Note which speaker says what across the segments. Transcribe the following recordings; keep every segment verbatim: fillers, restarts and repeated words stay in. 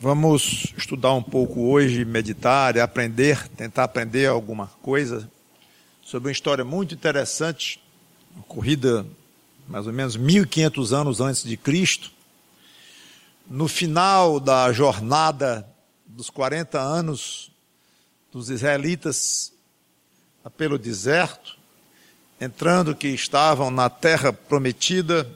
Speaker 1: Vamos estudar um pouco hoje, meditar e aprender, tentar aprender alguma coisa sobre uma história muito interessante, ocorrida mais ou menos mil e quinhentos anos antes de Cristo, no final da jornada dos quarenta anos dos israelitas pelo deserto, entrando que estavam na terra prometida.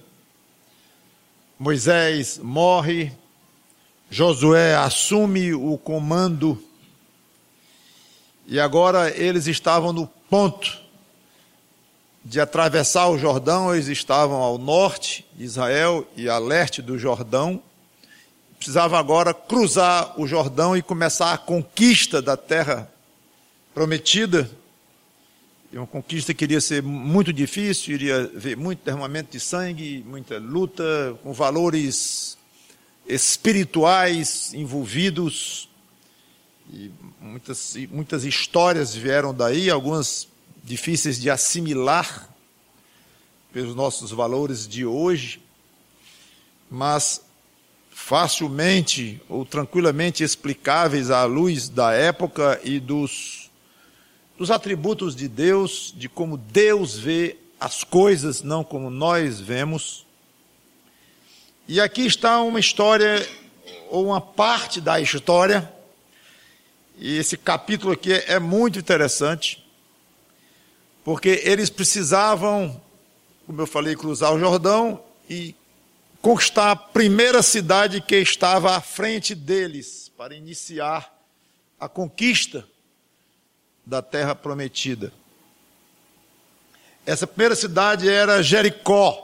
Speaker 1: Moisés morre, Josué assume o comando e agora eles estavam no ponto de atravessar o Jordão. Eles estavam ao norte de Israel e a leste do Jordão. Precisavam agora cruzar o Jordão e começar a conquista da terra prometida. E uma conquista que iria ser muito difícil, iria haver muito derramamento de sangue, muita luta, com valores espirituais envolvidos, e muitas, muitas histórias vieram daí, algumas difíceis de assimilar pelos nossos valores de hoje, mas facilmente ou tranquilamente explicáveis à luz da época e dos, dos atributos de Deus, de como Deus vê as coisas, não como nós vemos. E aqui está uma história, ou uma parte da história, e esse capítulo aqui é muito interessante, porque eles precisavam, como eu falei, cruzar o Jordão e conquistar a primeira cidade que estava à frente deles, para iniciar a conquista da terra prometida. Essa primeira cidade era Jericó.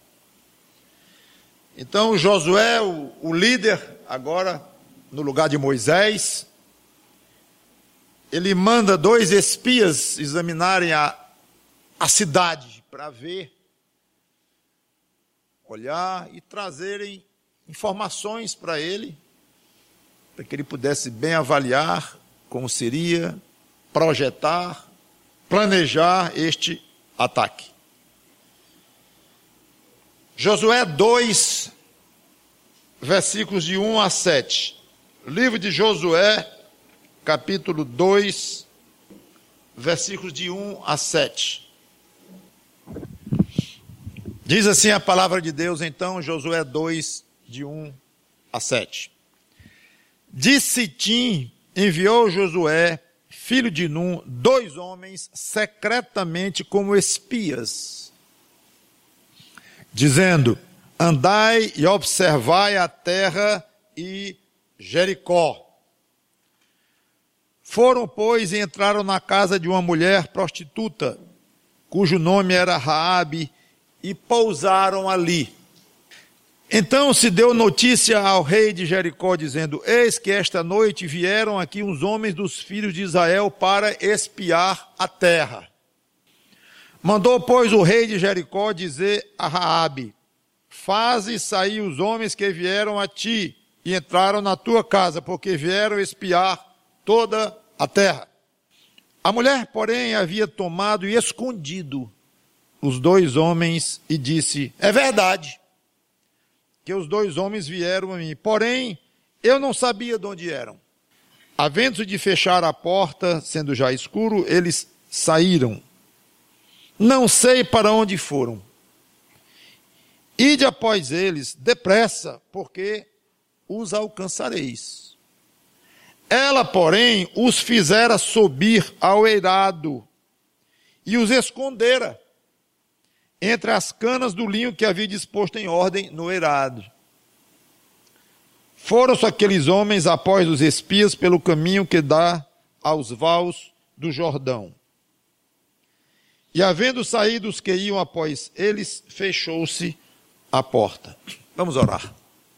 Speaker 1: Então Josué, o, o líder, agora no lugar de Moisés, ele manda dois espias examinarem a, a cidade para ver, olhar e trazerem informações para ele, para que ele pudesse bem avaliar como seria, projetar, planejar este ataque. Josué dois, versículos de um a sete. Livro de Josué, capítulo dois, versículos de um a sete. Diz assim a palavra de Deus, então, Josué dois, de um a sete. De Sitim enviou Josué, filho de Num, dois homens secretamente como espias, dizendo: andai e observai a terra e Jericó. Foram, pois, e entraram na casa de uma mulher prostituta, cujo nome era Raabe, e pousaram ali. Então se deu notícia ao rei de Jericó, dizendo: eis que esta noite vieram aqui uns homens dos filhos de Israel para espiar a terra. Mandou, pois, o rei de Jericó dizer a Raabe: faze sair os homens que vieram a ti e entraram na tua casa, porque vieram espiar toda a terra. A mulher, porém, havia tomado e escondido os dois homens e disse: é verdade que os dois homens vieram a mim, porém eu não sabia de onde eram. Havendo de fechar a porta, sendo já escuro, eles saíram. Não sei para onde foram. Ide após eles, depressa, porque os alcançareis. Ela, porém, os fizera subir ao eirado e os escondera entre as canas do linho que havia disposto em ordem no eirado. Foram-se aqueles homens após os espias pelo caminho que dá aos vales do Jordão. E havendo saído os que iam após eles, fechou-se a porta. Vamos orar.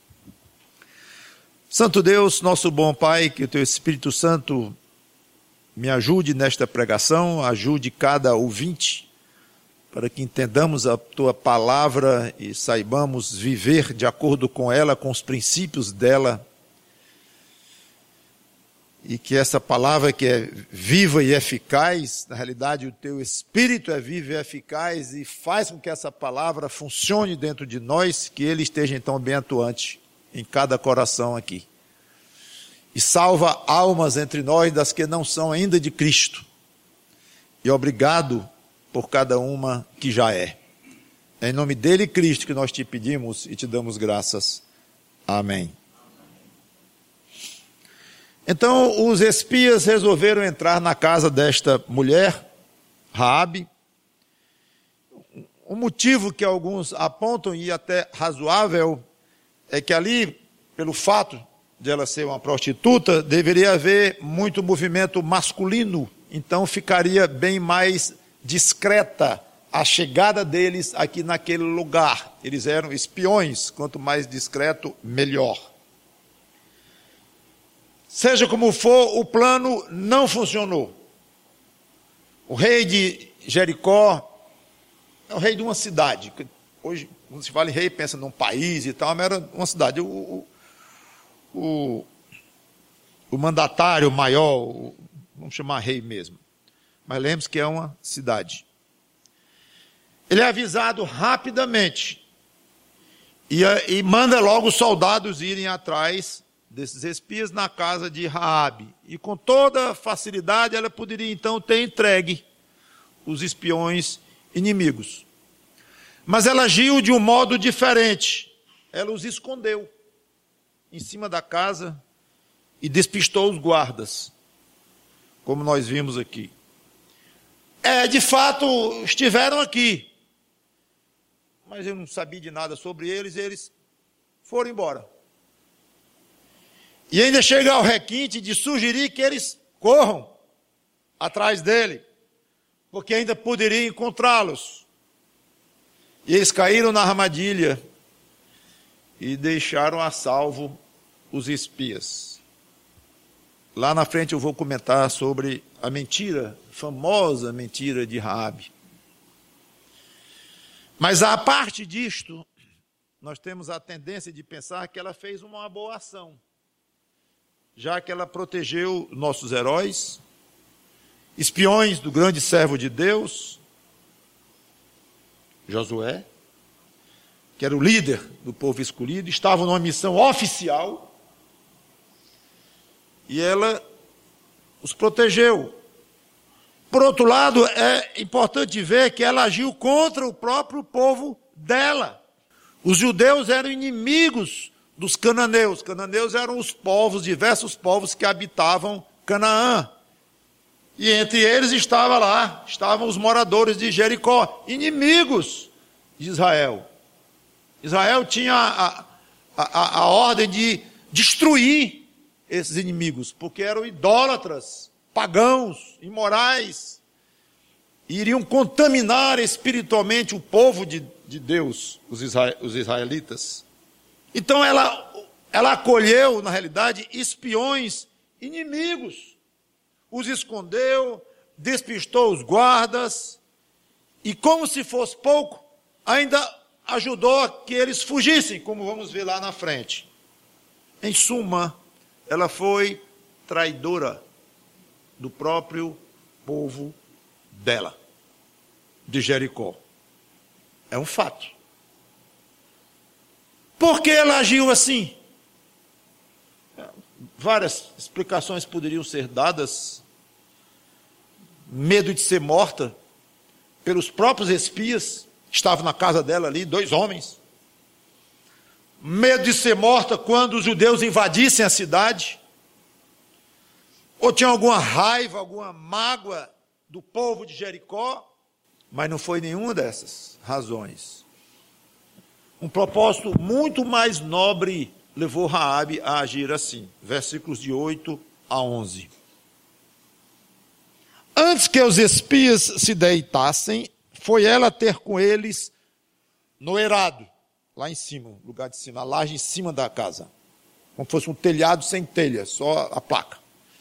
Speaker 1: Santo Deus, nosso bom Pai, que o Teu Espírito Santo me ajude nesta pregação, ajude cada ouvinte, para que entendamos a Tua palavra e saibamos viver de acordo com ela, com os princípios dela, e que essa palavra que é viva e eficaz, na realidade o Teu Espírito é vivo e eficaz e faz com que essa palavra funcione dentro de nós, que Ele esteja então bem atuante em cada coração aqui. e salva almas entre nós das que não são ainda de Cristo. E obrigado por cada uma que já é. É em nome dele, Cristo, que nós te pedimos e te damos graças. Amém. Então, os espias resolveram entrar na casa desta mulher, Raabe. O motivo que alguns apontam, e até razoável, é que ali, pelo fato de ela ser uma prostituta, deveria haver muito movimento masculino, então ficaria bem mais discreta a chegada deles aqui naquele lugar. Eles eram espiões, quanto mais discreto, melhor. Seja como for, o plano não funcionou. O rei de Jericó é o rei de uma cidade. Hoje, quando se fala em rei, pensa num país e tal, mas era uma cidade. O, o, o, o mandatário maior, o, vamos chamar rei mesmo, mas lembre-se que é uma cidade. Ele é avisado rapidamente e, e manda logo os soldados irem atrás desses espias na casa de Raabe. E com toda facilidade ela poderia então ter entregue os espiões inimigos. Mas ela agiu de um modo diferente. Ela os escondeu em cima da casa e despistou os guardas, como nós vimos aqui. É, de fato, estiveram aqui, mas eu não sabia de nada sobre eles, e eles foram embora. E ainda chega ao requinte de sugerir que eles corram atrás dele, porque ainda poderia encontrá-los. E eles caíram na armadilha e deixaram a salvo os espias. Lá na frente eu vou comentar sobre a mentira, a famosa mentira de Raabe. Mas a parte disto, nós temos a tendência de pensar que ela fez uma boa ação, já que ela protegeu nossos heróis, espiões do grande servo de Deus, Josué, que era o líder do povo escolhido, estavam numa missão oficial, e ela os protegeu. Por outro lado, é importante ver que ela agiu contra o próprio povo dela. Os judeus eram inimigos dos cananeus. Cananeus eram os povos, diversos povos que habitavam Canaã. E entre eles estava lá, estavam os moradores de Jericó, inimigos de Israel. Israel tinha a, a, a ordem de destruir esses inimigos, porque eram idólatras, pagãos, imorais, e iriam contaminar espiritualmente o povo de, de Deus, os, isra, os israelitas. Então ela, ela acolheu, na realidade, espiões inimigos, os escondeu, despistou os guardas, e como se fosse pouco, ainda ajudou a que eles fugissem, como vamos ver lá na frente. Em suma, ela foi traidora do próprio povo dela, de Jericó. É um fato. Por que ela agiu assim? Várias explicações poderiam ser dadas. Medo de ser morta pelos próprios espias, estavam na casa dela ali, dois homens. Medo de ser morta quando os judeus invadissem a cidade. Ou tinha alguma raiva, alguma mágoa do povo de Jericó, mas não foi nenhuma dessas razões. Um propósito muito mais nobre levou Raabe a agir assim. Versículos de oito a onze. Antes que os espias se deitassem, foi ela ter com eles no eirado, lá em cima, lugar de cima, a laje em cima da casa, como fosse um telhado sem telha, só a placa.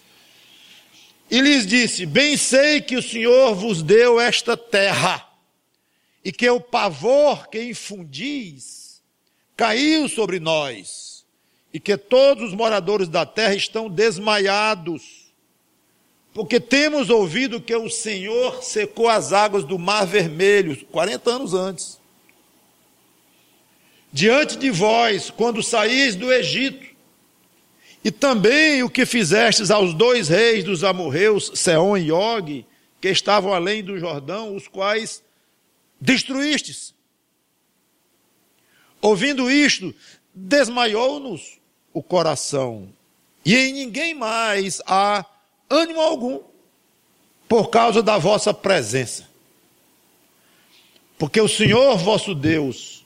Speaker 1: E lhes disse: bem sei que o Senhor vos deu esta terra, e que o pavor que infundis caiu sobre nós, e que todos os moradores da terra estão desmaiados, porque temos ouvido que o Senhor secou as águas do Mar Vermelho, quarenta anos antes, diante de vós, quando saíis do Egito, E também o que fizestes aos dois reis dos amorreus, Seom e Og, que estavam além do Jordão, os quais destruístes. Ouvindo isto, desmaiou-nos o coração, e em ninguém mais há ânimo algum, por causa da vossa presença. Porque o Senhor vosso Deus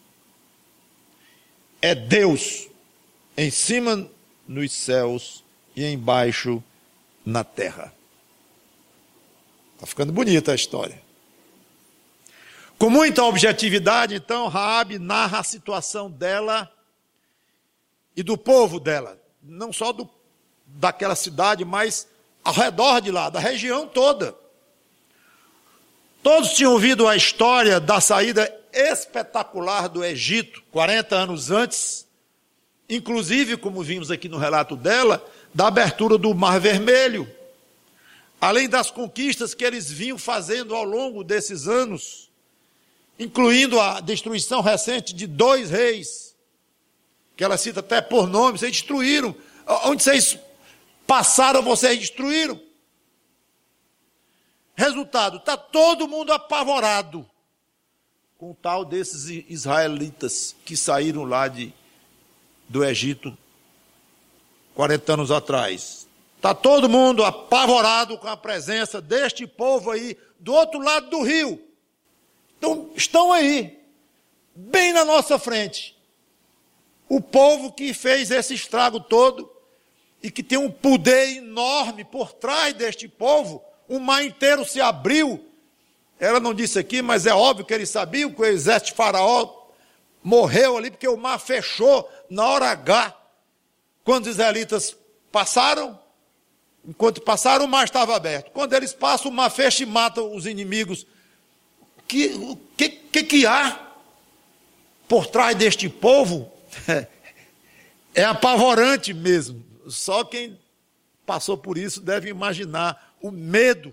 Speaker 1: é Deus em cima nos céus e embaixo na terra. Está ficando bonita a história. Com muita objetividade, então, Raabe narra a situação dela e do povo dela. Não só do, daquela cidade, mas ao redor de lá, da região toda. Todos tinham ouvido a história da saída espetacular do Egito, quarenta anos antes, inclusive, como vimos aqui no relato dela, da abertura do Mar Vermelho, além das conquistas que eles vinham fazendo ao longo desses anos, incluindo a destruição recente de dois reis, que ela cita até por nome. Vocês destruíram, onde vocês passaram, vocês destruíram. Resultado, está todo mundo apavorado com o tal desses israelitas que saíram lá de, do Egito quarenta anos atrás. Está todo mundo apavorado com a presença deste povo aí do outro lado do rio. Então, estão aí, bem na nossa frente, o povo que fez esse estrago todo e que tem um poder enorme por trás deste povo. O mar inteiro se abriu. Ela não disse aqui, mas é óbvio que eles sabiam que o exército de Faraó morreu ali, porque o mar fechou na hora H. Quando os israelitas passaram, enquanto passaram, o mar estava aberto. Quando eles passam, o mar fecha e mata os inimigos. O que, que, que, que há por trás deste povo? É apavorante mesmo. Só quem passou por isso deve imaginar o medo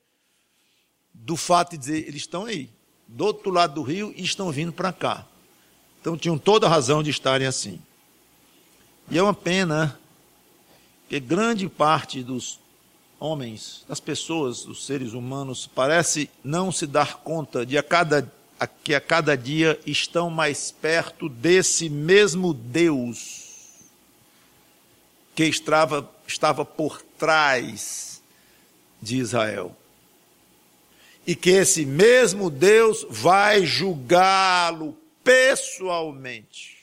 Speaker 1: do fato de dizer, eles estão aí, do outro lado do rio, e estão vindo para cá. Então tinham toda a razão de estarem assim. E é uma pena que grande parte dos homens, das pessoas, dos seres humanos, parece não se dar conta de a cada, a, que a cada dia estão mais perto desse mesmo Deus que estava, estava por trás de Israel. E que esse mesmo Deus vai julgá-lo pessoalmente.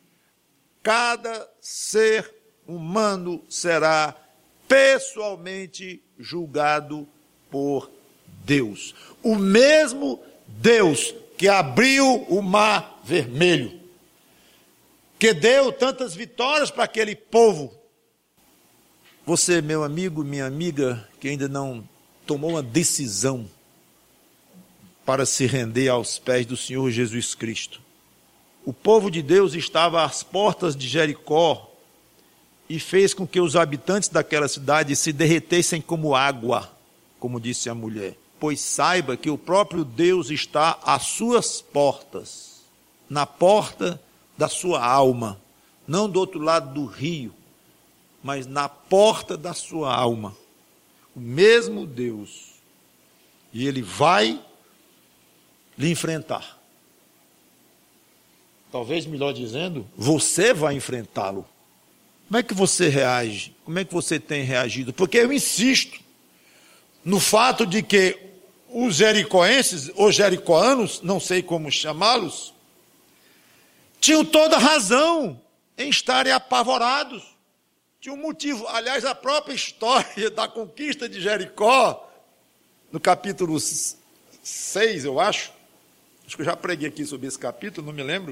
Speaker 1: Cada ser humano será pessoalmente julgado por Deus. O mesmo Deus que abriu o Mar Vermelho, que deu tantas vitórias para aquele povo. Você, meu amigo, minha amiga, que ainda não tomou uma decisão para se render aos pés do Senhor Jesus Cristo. O povo de Deus estava às portas de Jericó e fez com que os habitantes daquela cidade se derretessem como água, como disse a mulher. Pois saiba que o próprio Deus está às suas portas, na porta da sua alma, não do outro lado do rio, mas na porta da sua alma. O mesmo Deus. E Ele vai lhe enfrentar. Talvez, melhor dizendo, você vai enfrentá-lo. Como é que você reage? Como é que você tem reagido? Porque eu insisto no fato de que os jericoenses, ou jericoanos, não sei como chamá-los, tinham toda razão em estarem apavorados. Tinha um motivo. Aliás, a própria história da conquista de Jericó, no capítulo seis, eu acho, acho que eu já preguei aqui sobre esse capítulo, não me lembro.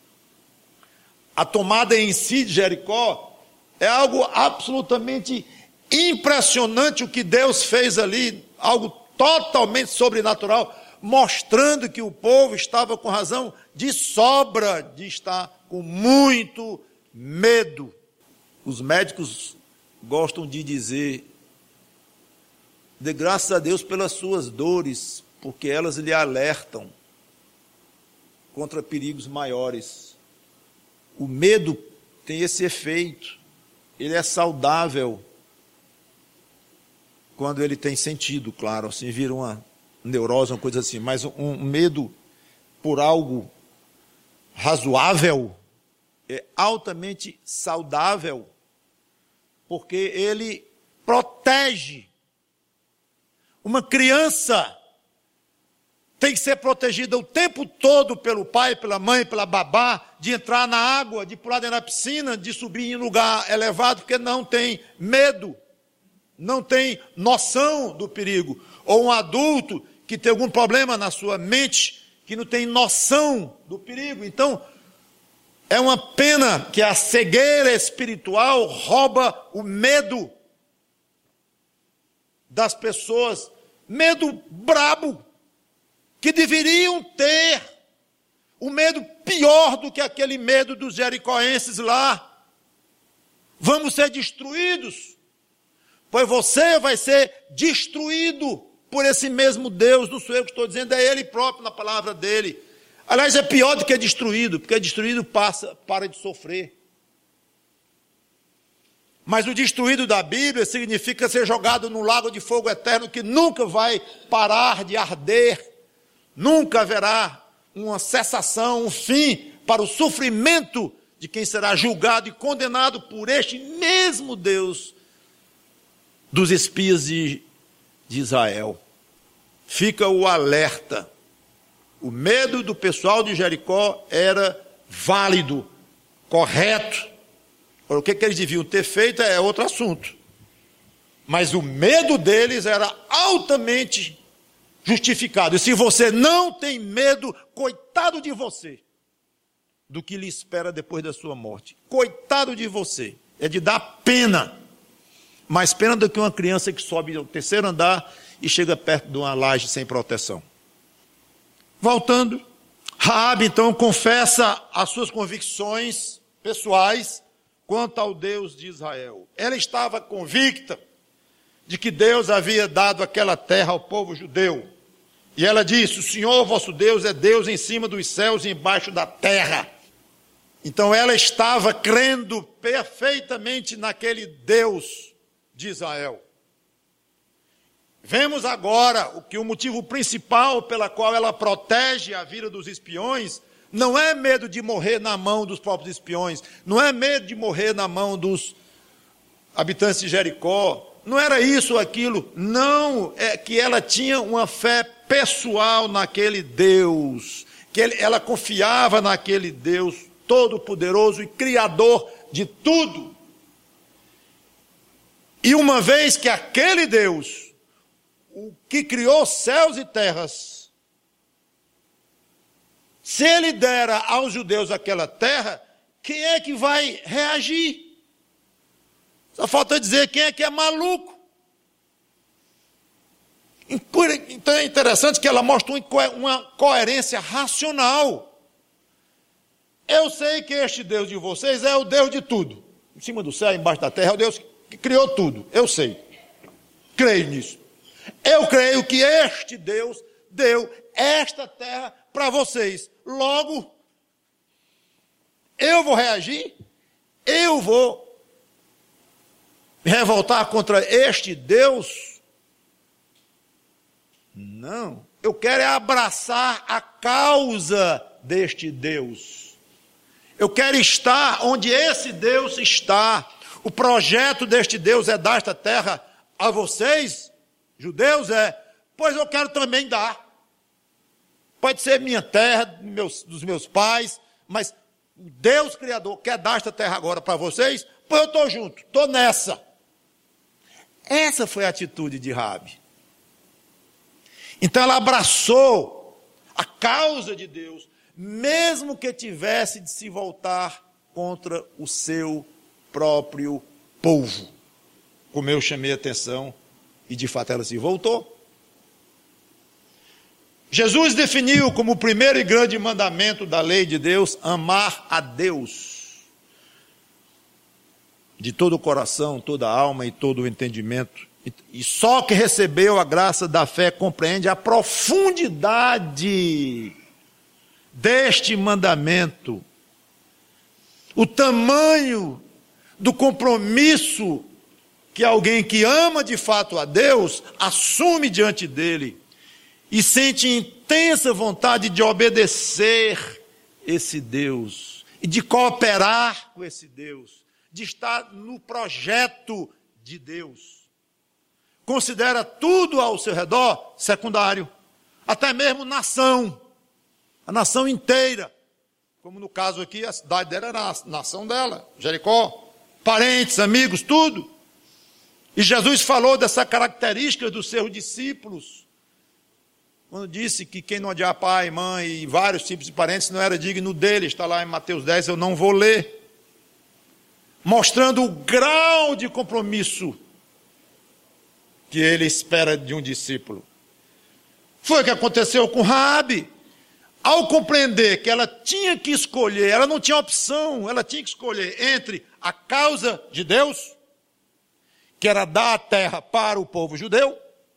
Speaker 1: A tomada em si de Jericó é algo absolutamente impressionante o que Deus fez ali, algo totalmente sobrenatural, mostrando que o povo estava com razão de sobra de estar com muito medo. Os médicos gostam de dizer, dê graças a Deus pelas suas dores, porque elas lhe alertam contra perigos maiores. O medo tem esse efeito. ele é saudável quando ele tem sentido, claro, assim, vira uma neurose, uma coisa assim, mas um, um medo por algo razoável é altamente saudável, porque ele protege. Uma criança tem que ser protegida o tempo todo pelo pai, pela mãe, pela babá, de entrar na água, de pular dentro da piscina, de subir em lugar elevado, porque não tem medo, não tem noção do perigo. Ou um adulto que tem algum problema na sua mente, que não tem noção do perigo. Então, é uma pena que a cegueira espiritual rouba o medo das pessoas, medo brabo, que deveriam ter o medo pior do que aquele medo dos jericoenses lá. Vamos ser destruídos, pois você vai ser destruído por esse mesmo Deus. Não sou eu que estou dizendo, é Ele próprio na palavra dele. Aliás, é pior do que destruído, porque destruído passa, para de sofrer. Mas o destruído da Bíblia significa ser jogado num lago de fogo eterno que nunca vai parar de arder. Nunca haverá uma cessação, um fim para o sofrimento de quem será julgado e condenado por este mesmo Deus dos espias de, de Israel. Fica o alerta. O medo do pessoal de Jericó era válido, correto. O que, que eles deviam ter feito é outro assunto. Mas o medo deles era altamente justificado. E se você não tem medo, coitado de você, do que lhe espera depois da sua morte. Coitado de você. É de dar pena. Mais pena do que uma criança que sobe ao terceiro andar e chega perto de uma laje sem proteção. Voltando, Raabe então confessa as suas convicções pessoais quanto ao Deus de Israel. Ela estava convicta de que Deus havia dado aquela terra ao povo judeu. E ela disse: o Senhor vosso Deus é Deus em cima dos céus e embaixo da terra. Então ela estava crendo perfeitamente naquele Deus de Israel. Vemos agora o que o motivo principal pela qual ela protege a vida dos espiões não é medo de morrer na mão dos próprios espiões, não é medo de morrer na mão dos habitantes de Jericó, não era isso ou aquilo, não, é que ela tinha uma fé pessoal naquele Deus, que ele, ela confiava naquele Deus todo-poderoso e criador de tudo. E uma vez que aquele Deus, o que criou céus e terras, se ele dera aos judeus aquela terra, quem é que vai reagir? Só falta dizer quem é que é maluco. Então é interessante que ela mostra uma coerência racional. Eu sei que este Deus de vocês é o Deus de tudo. Em cima do céu, embaixo da terra, é o Deus que criou tudo. Eu sei. Creio nisso. Eu creio que este Deus deu esta terra para vocês. Logo, eu vou reagir, eu vou me revoltar contra este Deus? Não, eu quero é abraçar a causa deste Deus. Eu quero estar onde esse Deus está. O projeto deste Deus é dar esta terra a vocês, judeus, é, pois eu quero também dar. Pode ser minha terra, meus, dos meus pais, mas o Deus Criador quer dar esta terra agora para vocês, pois eu estou junto, estou nessa. Essa foi a atitude de Raabe. Então ela abraçou a causa de Deus, mesmo que tivesse de se voltar contra o seu próprio povo. Como eu chamei a atenção, e de fato ela se voltou. Jesus definiu como o primeiro e grande mandamento da lei de Deus, amar a Deus de todo o coração, toda a alma e todo o entendimento. E só que recebeu a graça da fé compreende a profundidade deste mandamento, o tamanho do compromisso que alguém que ama de fato a Deus assume diante dele e sente intensa vontade de obedecer esse Deus e de cooperar com esse Deus, de estar no projeto de Deus. Considera tudo ao seu redor secundário, até mesmo nação, a nação inteira, como no caso aqui, a cidade dela era a nação dela, Jericó, parentes, amigos, tudo. E Jesus falou dessa característica dos seus discípulos, quando disse que quem não odiar pai, mãe e vários tipos de parentes não era digno dele, está lá em Mateus dez, eu não vou ler, mostrando o grau de compromisso que ele espera de um discípulo. Foi o que aconteceu com Raabe. Ao compreender que ela tinha que escolher, ela não tinha opção, ela tinha que escolher entre a causa de Deus, que era dar a terra para o povo judeu,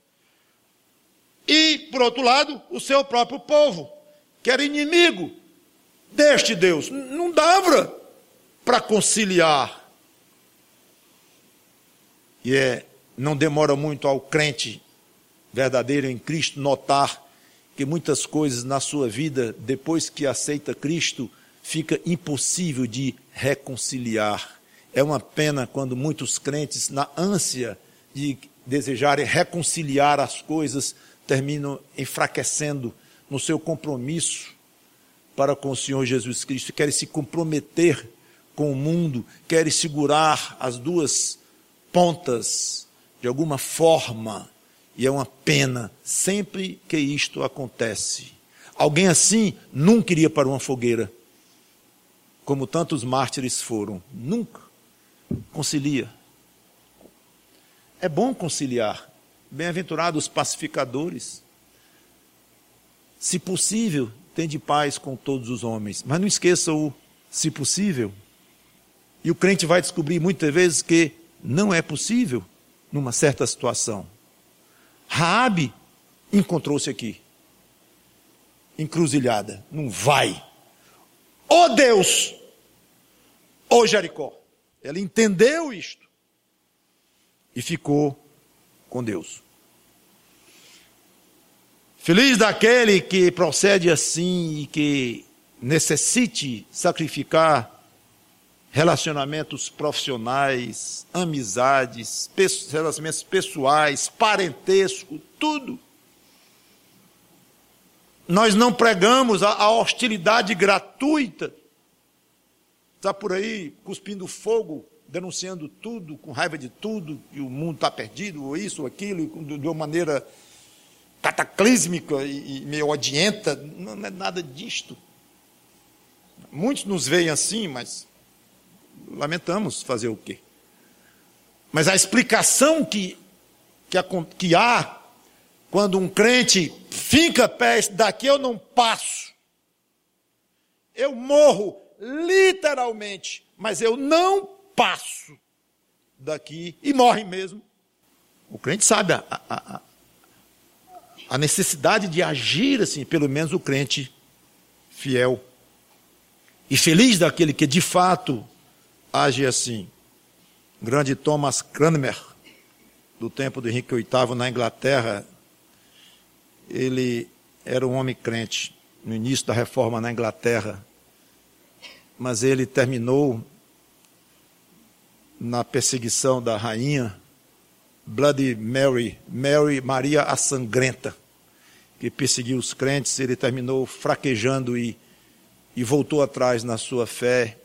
Speaker 1: e, por outro lado, o seu próprio povo, que era inimigo deste Deus. Não dava para conciliar. E é, não demora muito ao crente verdadeiro em Cristo notar que muitas coisas na sua vida, depois que aceita Cristo, fica impossível de reconciliar. É uma pena quando muitos crentes, na ânsia de desejarem reconciliar as coisas, terminam enfraquecendo no seu compromisso para com o Senhor Jesus Cristo, querem se comprometer com o mundo, querem segurar as duas pontas de alguma forma, e é uma pena sempre que isto acontece. Alguém assim nunca iria para uma fogueira, como tantos mártires foram, nunca concilia. É bom conciliar, bem-aventurados os pacificadores, se possível, tende paz com todos os homens, mas não esqueça o se possível, e o crente vai descobrir muitas vezes que não é possível numa certa situação. Raabe encontrou-se aqui, encruzilhada, não vai, ó Deus, ó Jericó. Ela entendeu isto e ficou com Deus. Feliz daquele que procede assim e que necessite sacrificar relacionamentos profissionais, amizades, relacionamentos pessoais, parentesco, tudo. Nós não pregamos a, a hostilidade gratuita. Está por aí cuspindo fogo, denunciando tudo, com raiva de tudo, e o mundo está perdido, ou isso, ou aquilo, de uma maneira cataclísmica e, e meio odienta. Não, não é nada disto. Muitos nos veem assim, mas lamentamos fazer o quê? Mas a explicação que, que, que há quando um crente finca pés, daqui eu não passo, eu morro literalmente, mas eu não passo daqui, e morre mesmo. O crente sabe a, a, a necessidade de agir assim, pelo menos o crente fiel. E feliz daquele que de fato age assim. O grande Thomas Cranmer, do tempo do Henrique oitavo na Inglaterra, ele era um homem crente no início da reforma na Inglaterra, mas ele terminou na perseguição da rainha Bloody Mary, Mary Maria a Sangrenta, que perseguiu os crentes. Ele terminou fraquejando e, e voltou atrás na sua fé.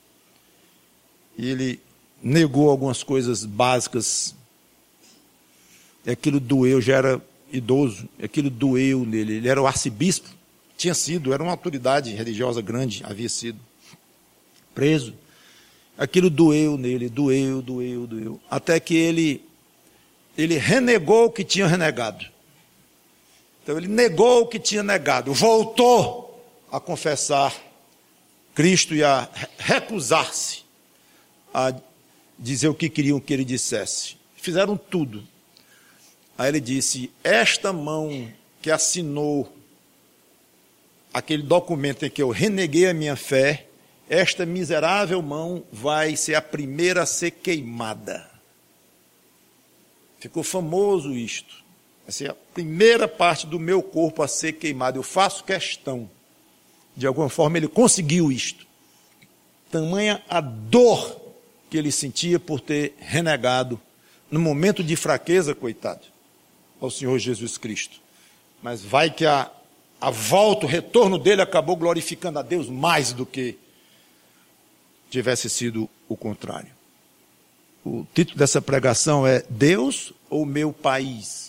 Speaker 1: E ele negou algumas coisas básicas. E aquilo doeu, já era idoso, aquilo doeu nele. Ele era o arcebispo, tinha sido, era uma autoridade religiosa grande, havia sido preso. Aquilo doeu nele, doeu, doeu, doeu. Até que ele, ele renegou o que tinha renegado. Então ele negou o que tinha negado, voltou a confessar Cristo e a recusar-se a dizer o que queriam que ele dissesse. Fizeram tudo. Aí ele disse, esta mão que assinou aquele documento em que eu reneguei a minha fé, esta miserável mão vai ser a primeira a ser queimada. Ficou famoso isto. Vai ser a primeira parte do meu corpo a ser queimada. Eu faço questão. De alguma forma ele conseguiu isto. Tamanha a dor que ele sentia por ter renegado, no momento de fraqueza, coitado, ao Senhor Jesus Cristo. Mas vai que a, a volta, o retorno dele acabou glorificando a Deus mais do que tivesse sido o contrário. O título dessa pregação é Deus ou meu país?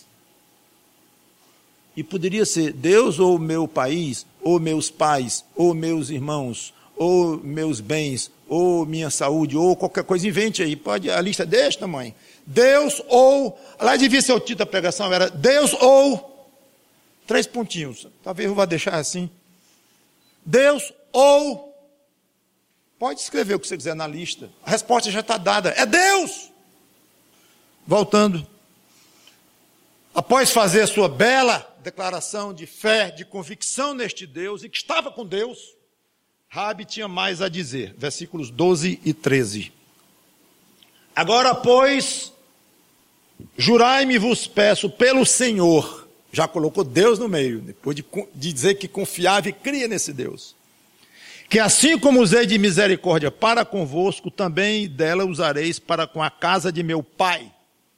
Speaker 1: E poderia ser Deus ou meu país, ou meus pais, ou meus irmãos, ou meus bens, ou minha saúde, ou qualquer coisa, invente aí, pode, a lista é deste tamanho. Deus ou, lá devia ser o título da pregação, era Deus ou, três pontinhos, talvez eu vá deixar assim. Deus ou, pode escrever o que você quiser na lista, a resposta já está dada, é Deus! Voltando, após fazer a sua bela declaração de fé, de convicção neste Deus, e que estava com Deus, Raabe tinha mais a dizer, versículos doze e treze. Agora, pois, jurai-me vos peço pelo Senhor, já colocou Deus no meio, depois de, de dizer que confiava e cria nesse Deus, que assim como usei de misericórdia para convosco, também dela usareis para com a casa de meu pai,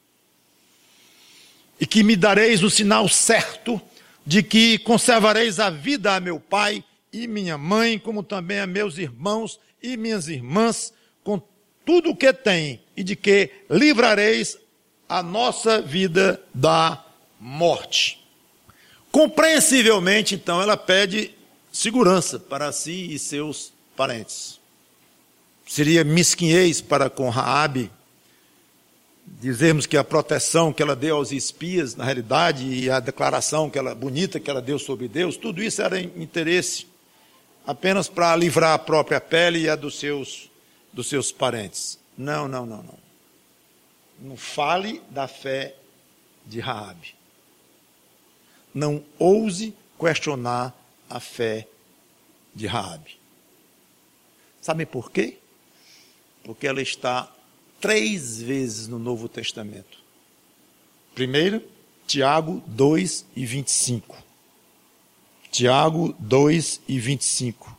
Speaker 1: e que me dareis o sinal certo de que conservareis a vida a meu pai e minha mãe, como também a meus irmãos e minhas irmãs, com tudo o que têm, e de que livrareis a nossa vida da morte. Compreensivelmente, então, ela pede segurança para si e seus parentes. Seria mesquinhez para com Raabe dizermos que a proteção que ela deu aos espias, na realidade, e a declaração que ela, bonita que ela deu sobre Deus, tudo isso era interesse apenas para livrar a própria pele e a dos seus, dos seus parentes. Não, não, não, não. Não fale da fé de Raabe. Não ouse questionar a fé de Raabe. Sabe por quê? Porque ela está três vezes no Novo Testamento. Primeiro, Tiago dois e vinte e cinco. Tiago dois e vinte e cinco.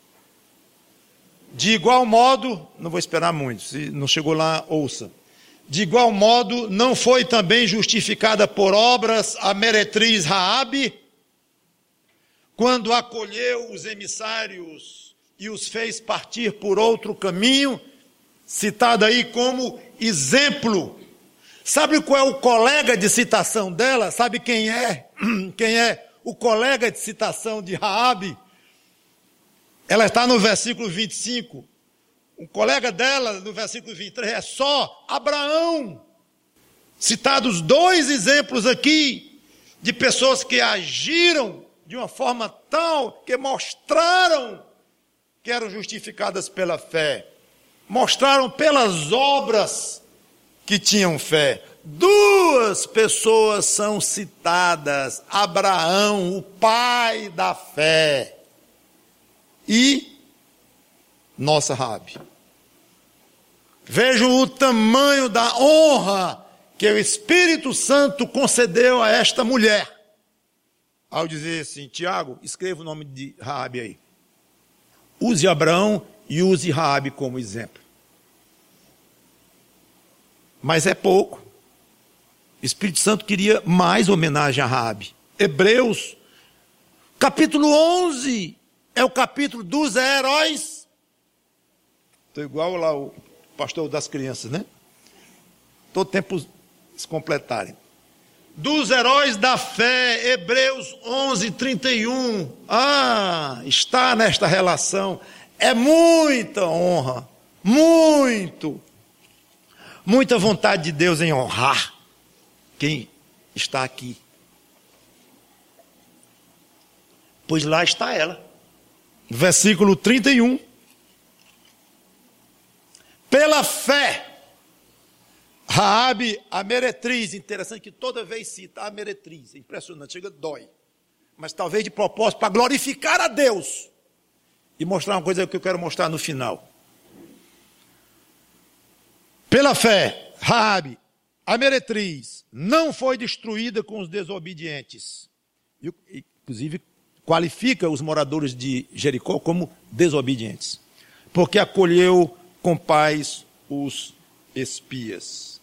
Speaker 1: De igual modo, não vou esperar muito, se não chegou lá, ouça. De igual modo, não foi também justificada por obras a meretriz Raabe, quando acolheu os emissários e os fez partir por outro caminho, citado aí como exemplo. Sabe qual é o colega de citação dela? Sabe quem é? Quem é o colega de citação de Raabe? Ela está no versículo vinte e cinco. O colega dela, no versículo vinte e três, é só Abraão. Citados dois exemplos aqui de pessoas que agiram de uma forma tal que mostraram que eram justificadas pela fé. Mostraram pelas obras que tinham fé. Duas pessoas são citadas: Abraão, o pai da fé, e nossa Raabe. Vejam o tamanho da honra que o Espírito Santo concedeu a esta mulher, ao dizer assim: Tiago, escreva o nome de Raabe aí. Use Abraão e use Raabe como exemplo. Mas é pouco. O Espírito Santo queria mais homenagem a Raabe. Hebreus, capítulo onze, é o capítulo dos heróis. Estou igual lá o pastor das crianças, né? Todo tempo se completarem. Dos heróis da fé, Hebreus onze, trinta e um. Ah, está nesta relação. É muita honra, muito, muita vontade de Deus em honrar quem está aqui. Pois lá está ela. Versículo trinta e um. Pela fé, Raabe, a meretriz, interessante que toda vez cita a meretriz, é impressionante, chega dói, mas talvez de propósito para glorificar a Deus, e mostrar uma coisa que eu quero mostrar no final. Pela fé, Raabe, a meretriz, não foi destruída com os desobedientes. Inclusive, qualifica os moradores de Jericó como desobedientes, porque acolheu com paz os espias.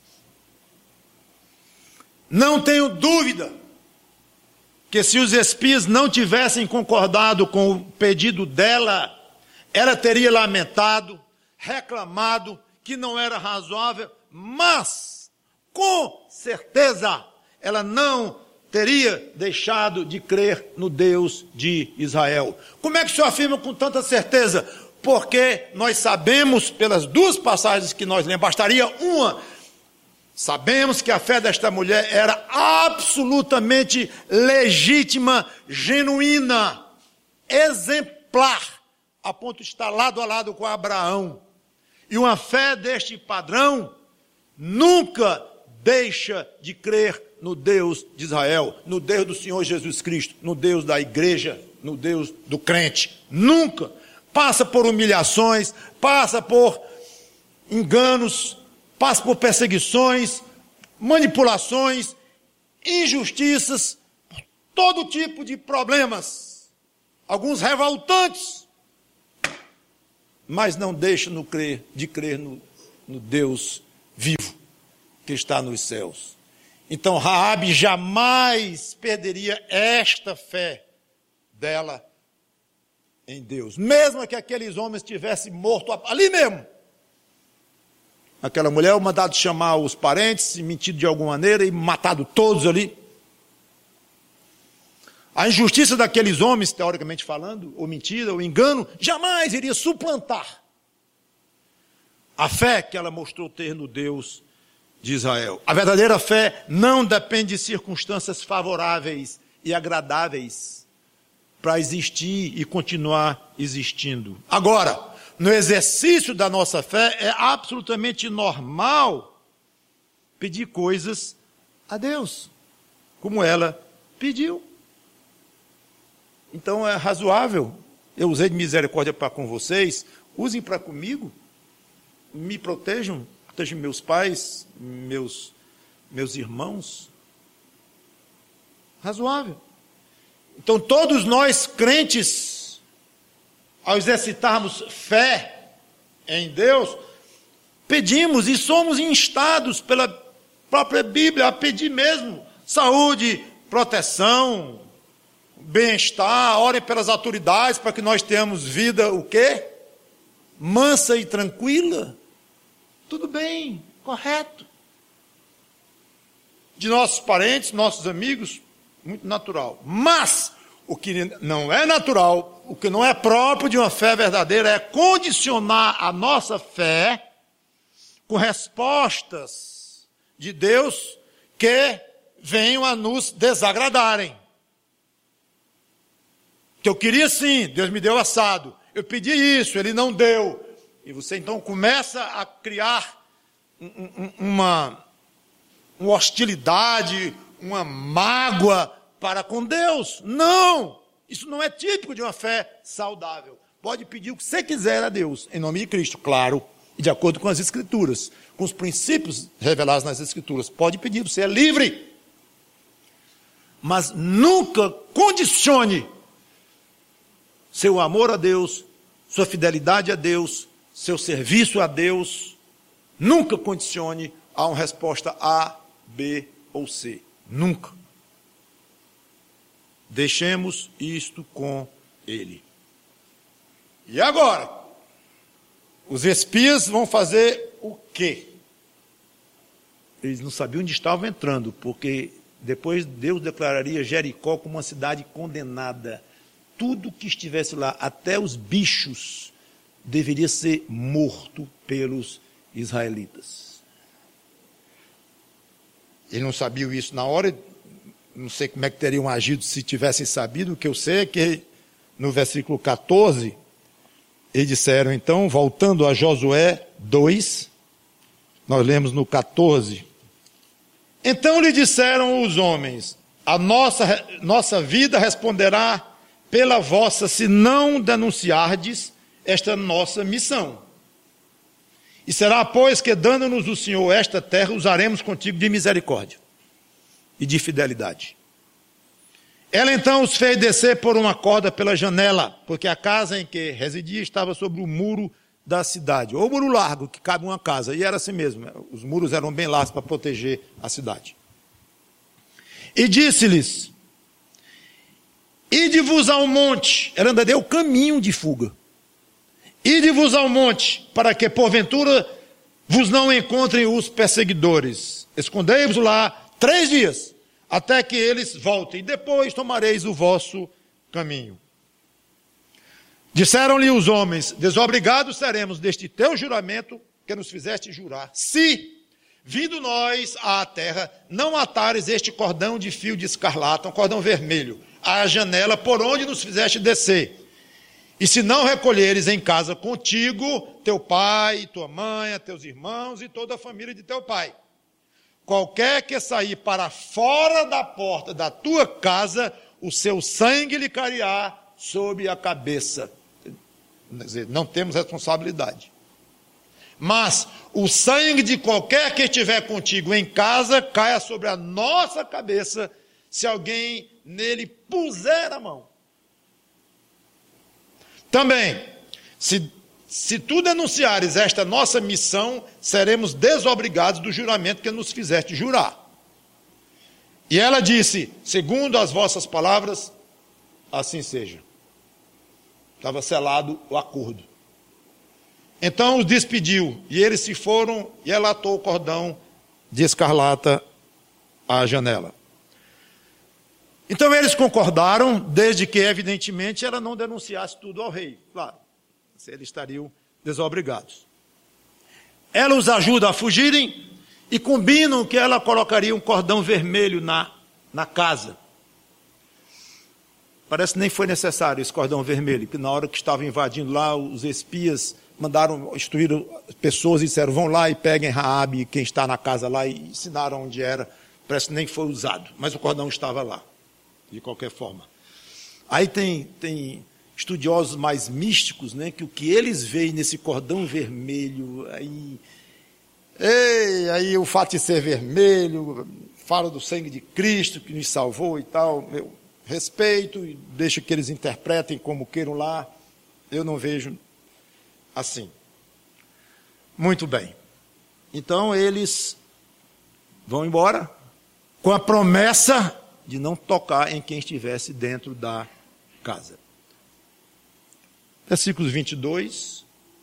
Speaker 1: Não tenho dúvida que se os espias não tivessem concordado com o pedido dela, ela teria lamentado, reclamado que não era razoável, mas, com certeza, ela não teria deixado de crer no Deus de Israel. Como é que o senhor afirma com tanta certeza? Porque nós sabemos, pelas duas passagens que nós lemos, bastaria uma, sabemos que a fé desta mulher era absolutamente legítima, genuína, exemplar, a ponto de estar lado a lado com Abraão. E uma fé deste padrão nunca deixa de crer no Deus de Israel, no Deus do Senhor Jesus Cristo, no Deus da igreja, no Deus do crente. Nunca. Passa por humilhações, passa por enganos, passa por perseguições, manipulações, injustiças, todo tipo de problemas, alguns revoltantes, mas não deixa no crer, de crer no, no Deus vivo que está nos céus. Então Raabe jamais perderia esta fé dela em Deus, mesmo que aqueles homens tivessem morto ali mesmo. Aquela mulher, mandado chamar os parentes, mentido de alguma maneira e matado todos ali. A injustiça daqueles homens, teoricamente falando, ou mentira, ou engano, jamais iria suplantar a fé que ela mostrou ter no Deus de Israel. A verdadeira fé não depende de circunstâncias favoráveis e agradáveis para existir e continuar existindo. Agora, no exercício da nossa fé, é absolutamente normal pedir coisas a Deus, como ela pediu. Então é razoável, eu usei de misericórdia para com vocês, usem para comigo, me protejam, protejam meus pais, meus, meus irmãos. Razoável. Então todos nós crentes, ao exercitarmos fé em Deus, pedimos e somos instados pela própria Bíblia a pedir mesmo saúde, proteção, bem-estar, orem pelas autoridades para que nós tenhamos vida, o quê? Mansa e tranquila. Tudo bem, correto. De nossos parentes, nossos amigos, muito natural. Mas, o que não é natural, o que não é próprio de uma fé verdadeira é condicionar a nossa fé com respostas de Deus que venham a nos desagradarem. Que eu queria sim, Deus me deu assado. Eu pedi isso, Ele não deu. E você então começa a criar um, um, uma, uma hostilidade, uma mágoa para com Deus. Não! Isso não é típico de uma fé saudável. Pode pedir o que você quiser a Deus, em nome de Cristo, claro, e de acordo com as Escrituras, com os princípios revelados nas Escrituras. Pode pedir, você é livre. Mas nunca condicione seu amor a Deus, sua fidelidade a Deus, seu serviço a Deus, nunca condicione a uma resposta A, B ou C. Nunca. Deixemos isto com Ele. E agora? Os espias vão fazer o quê? Eles não sabiam onde estavam entrando, porque depois Deus declararia Jericó como uma cidade condenada. Tudo que estivesse lá, até os bichos, deveria ser morto pelos israelitas. Eles não sabiam isso na hora, não sei como é que teriam agido se tivessem sabido. O que eu sei é que no versículo catorze, eles disseram então, voltando a Josué dois, nós lemos no catorze, então lhe disseram os homens, a nossa, nossa vida responderá pela vossa, se não denunciardes esta nossa missão. E será, pois, que dando-nos o Senhor esta terra, usaremos contigo de misericórdia e de fidelidade. Ela então os fez descer por uma corda pela janela, porque a casa em que residia estava sobre o muro da cidade, ou muro largo, que cabe uma casa, e era assim mesmo, os muros eram bem largos para proteger a cidade. E disse-lhes: ide-vos ao monte, ela ainda deu caminho de fuga. Ide-vos ao monte, para que porventura vos não encontrem os perseguidores. Escondei-vos lá três dias, até que eles voltem, e depois tomareis o vosso caminho. Disseram-lhe os homens: desobrigados seremos deste teu juramento que nos fizeste jurar, se, vindo nós à terra, não atares este cordão de fio de escarlata, um cordão vermelho, à janela por onde nos fizeste descer. E se não recolheres em casa contigo teu pai, tua mãe, teus irmãos e toda a família de teu pai, qualquer que sair para fora da porta da tua casa, o seu sangue lhe cairá sobre a cabeça. Quer dizer, não temos responsabilidade. Mas o sangue de qualquer que estiver contigo em casa caia sobre a nossa cabeça, se alguém nele puser a mão. Também, se, se tu denunciares esta nossa missão, seremos desobrigados do juramento que nos fizeste jurar. E ela disse: segundo as vossas palavras, assim seja. Estava selado o acordo. Então os despediu, e eles se foram, e ela atou o cordão de escarlata à janela. Então eles concordaram, desde que, evidentemente, ela não denunciasse tudo ao rei. Claro, eles estariam desobrigados. Ela os ajuda a fugirem e combinam que ela colocaria um cordão vermelho na, na casa. Parece que nem foi necessário esse cordão vermelho, que na hora que estavam invadindo lá, os espias mandaram, instruíram pessoas e disseram: vão lá e peguem Raabe, quem está na casa lá, e ensinaram onde era. Parece que nem foi usado, mas o cordão estava lá. De qualquer forma. Aí tem, tem estudiosos mais místicos, né, que o que eles veem nesse cordão vermelho, aí, ei, aí o fato de ser vermelho, fala do sangue de Cristo que nos salvou e tal, eu respeito e deixo que eles interpretem como queiram lá, eu não vejo assim. Muito bem. Então eles vão embora com a promessa de não tocar em quem estivesse dentro da casa. Versículos vinte e dois.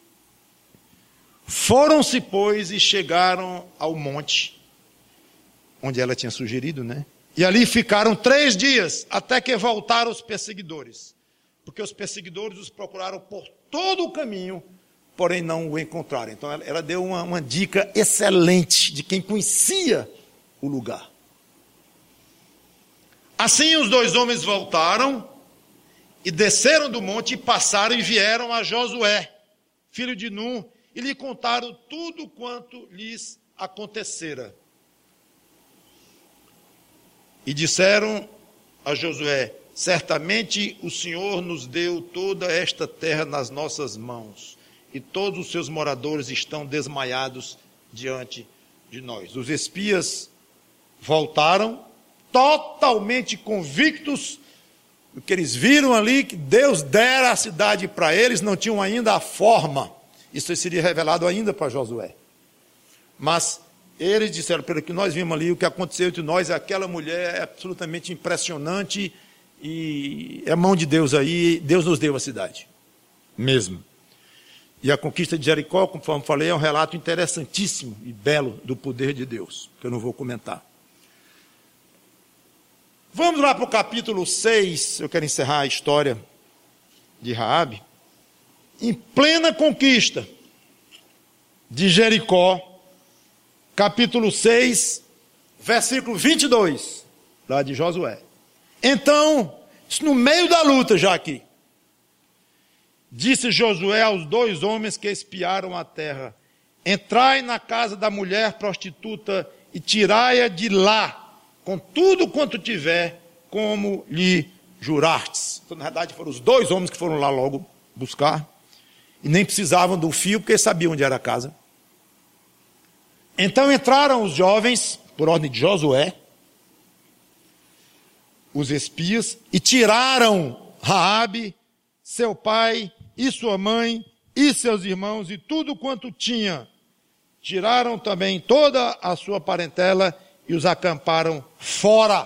Speaker 1: Foram-se, pois, e chegaram ao monte, onde ela tinha sugerido, né? E ali ficaram três dias, até que voltaram os perseguidores. Porque os perseguidores os procuraram por todo o caminho, porém não o encontraram. Então ela, ela deu uma, uma dica excelente de quem conhecia o lugar. Assim os dois homens voltaram e desceram do monte e passaram e vieram a Josué, filho de Num, e lhe contaram tudo quanto lhes acontecera. E disseram a Josué: certamente o Senhor nos deu toda esta terra nas nossas mãos, e todos os seus moradores estão desmaiados diante de nós. Os espias voltaram totalmente convictos do que eles viram ali, que Deus dera a cidade para eles, não tinham ainda a forma. Isso seria revelado ainda para Josué. Mas eles disseram: pelo que nós vimos ali, o que aconteceu entre nós, aquela mulher é absolutamente impressionante, e é a mão de Deus aí, Deus nos deu a cidade, mesmo. E a conquista de Jericó, conforme falei, é um relato interessantíssimo e belo do poder de Deus, que eu não vou comentar. Vamos lá para o capítulo seis, eu quero encerrar a história de Raabe. Em plena conquista de Jericó, capítulo seis, versículo vinte e dois, lá de Josué. Então, isso no meio da luta já aqui, disse Josué aos dois homens que espiaram a terra: entrai na casa da mulher prostituta e tirai-a de lá, com tudo quanto tiver, como lhe jurastes. Então, na verdade, foram os dois homens que foram lá logo buscar, e nem precisavam do fio, porque sabiam onde era a casa. Então entraram os jovens, por ordem de Josué, os espias, e tiraram Raabe, seu pai, e sua mãe, e seus irmãos, e tudo quanto tinha. Tiraram também toda a sua parentela, e os acamparam fora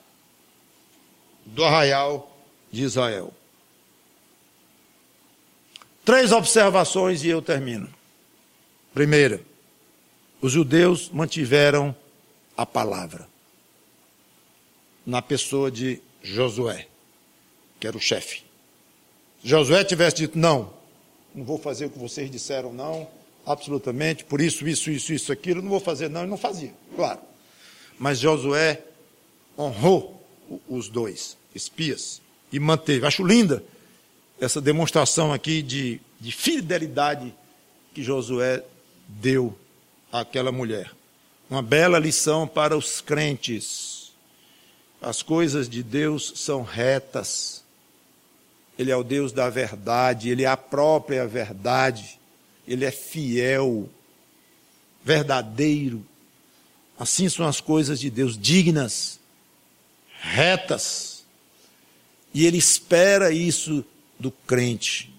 Speaker 1: do arraial de Israel. Três observações e eu termino. Primeira, os judeus mantiveram a palavra na pessoa de Josué, que era o chefe. Se Josué tivesse dito, não, não vou fazer o que vocês disseram, não, absolutamente, por isso, isso, isso, isso, aquilo, não vou fazer, não, ele não fazia, claro. Mas Josué honrou os dois espias e manteve. Acho linda essa demonstração aqui de, de fidelidade que Josué deu àquela mulher. Uma bela lição para os crentes. As coisas de Deus são retas. Ele é o Deus da verdade, Ele é a própria verdade. Ele é fiel, verdadeiro. Assim são as coisas de Deus, dignas, retas. E Ele espera isso do crente.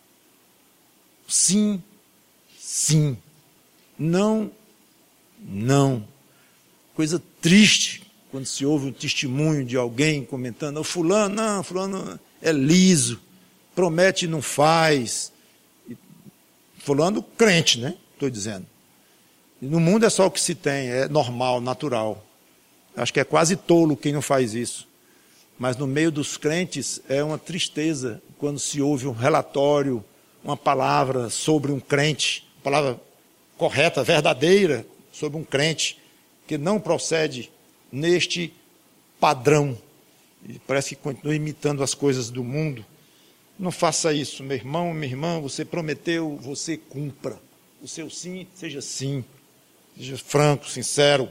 Speaker 1: Sim, sim. Não, não. Coisa triste quando se ouve um testemunho de alguém comentando, o fulano, não, fulano é liso, promete e não faz. Fulano crente, né? Estou dizendo. E no mundo é só o que se tem, é normal, natural. Acho que é quase tolo quem não faz isso. Mas no meio dos crentes é uma tristeza quando se ouve um relatório, uma palavra sobre um crente, palavra correta, verdadeira, sobre um crente, que não procede neste padrão. E parece que continua imitando as coisas do mundo. Não faça isso, meu irmão, minha irmã, você prometeu, você cumpra. O seu sim, seja sim. Seja franco, sincero.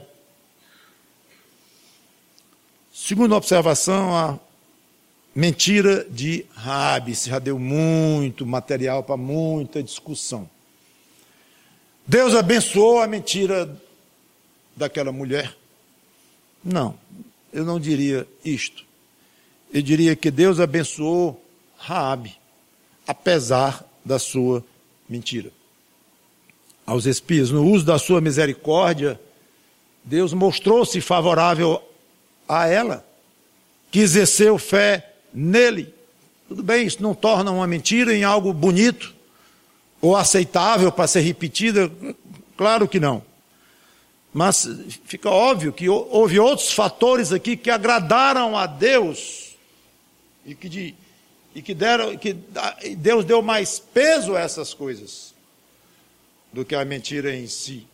Speaker 1: Segunda observação, a mentira de Raabe. Isso já deu muito material para muita discussão. Deus abençoou a mentira daquela mulher? Não, eu não diria isto. Eu diria que Deus abençoou Raabe, apesar da sua mentira. Aos espias, no uso da sua misericórdia, Deus mostrou-se favorável a ela, que exerceu fé nele. Tudo bem, isso não torna uma mentira em algo bonito ou aceitável para ser repetida? Claro que não. Mas fica óbvio que houve outros fatores aqui que agradaram a Deus e que, de, e que, deram, que Deus deu mais peso a essas coisas do que a mentira em si.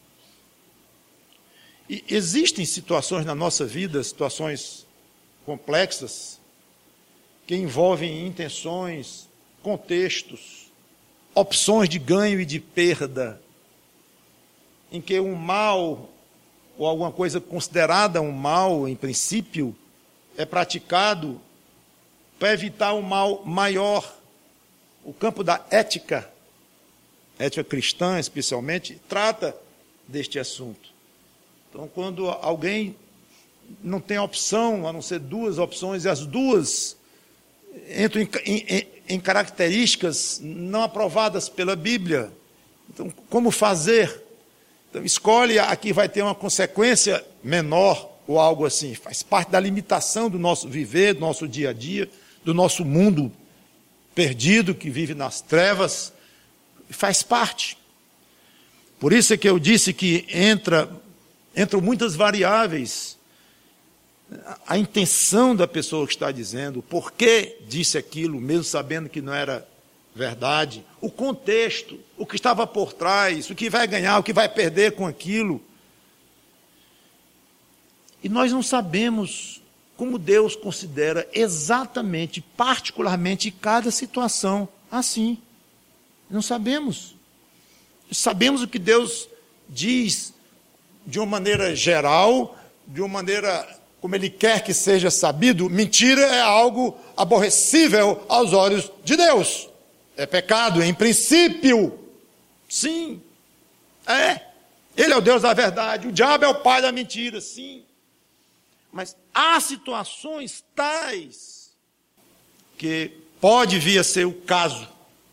Speaker 1: E existem situações na nossa vida, situações complexas, que envolvem intenções, contextos, opções de ganho e de perda, em que um mal, ou alguma coisa considerada um mal, em princípio, é praticado para evitar um mal maior. O campo da ética, ética cristã especialmente, trata deste assunto. Então, quando alguém não tem opção, a não ser duas opções, e as duas entram em, em, em características não aprovadas pela Bíblia, então, como fazer? Então, escolhe, aqui vai ter uma consequência menor, ou algo assim, faz parte da limitação do nosso viver, do nosso dia a dia, do nosso mundo perdido, que vive nas trevas, faz parte. Por isso é que eu disse que entra, entram muitas variáveis. A intenção da pessoa que está dizendo, o porquê disse aquilo, mesmo sabendo que não era verdade, o contexto, o que estava por trás, o que vai ganhar, o que vai perder com aquilo. E nós não sabemos como Deus considera exatamente, particularmente, cada situação assim. Não sabemos. Sabemos o que Deus diz de uma maneira geral, de uma maneira como ele quer que seja sabido, mentira é algo aborrecível aos olhos de Deus. É pecado, em princípio. Sim, é. Ele é o Deus da verdade, o diabo é o pai da mentira, sim. Mas há situações tais que pode vir a ser o caso.